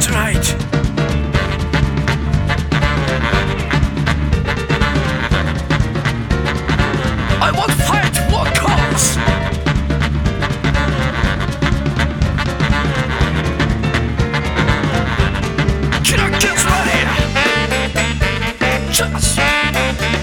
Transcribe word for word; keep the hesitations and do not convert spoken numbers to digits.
tonight. I won't fight what comes. Can I get ready? Just